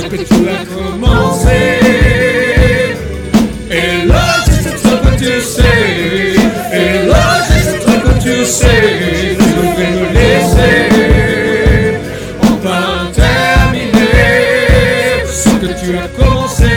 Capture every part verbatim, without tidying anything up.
que tu as commencé. Et là, c'est ce que tu sais. Et là, c'est ce que tu sais. Tu devrais me laisser enfin terminer ce que tu as commencé.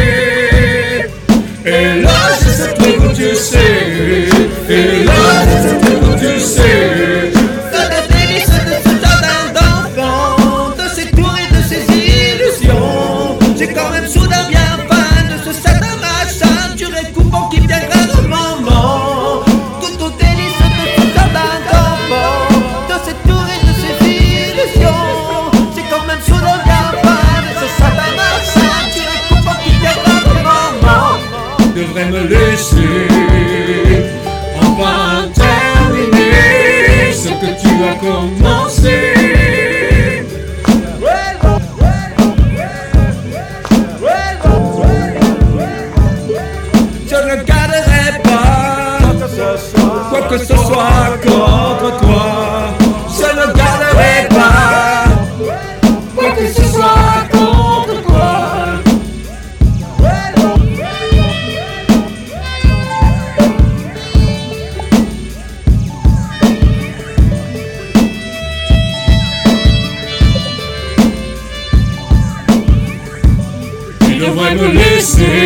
Et là, c'est ce que tu sais. Et là, c'est ce que tu sais. De tes délices, de ce jardin d'enfants, de ces tours et de ces illusions. J'ai quand même soudain bien faim de ce certain machin. Tu récoupes qui viendra le moment. Tout aux délices de ce jardin d'enfants, de ces tours et de ces illusions. J'ai quand même soudain bien faim de ce certain machin. Tu récoupes qui viendra le moment. Tu devrais me laisser enfin terminer ce que tu as commencé. Je ne garderai pas quoi que ce soit contre toi. Je ne garderai pas quoi que ce soit contre toi. Tu devrais me laisser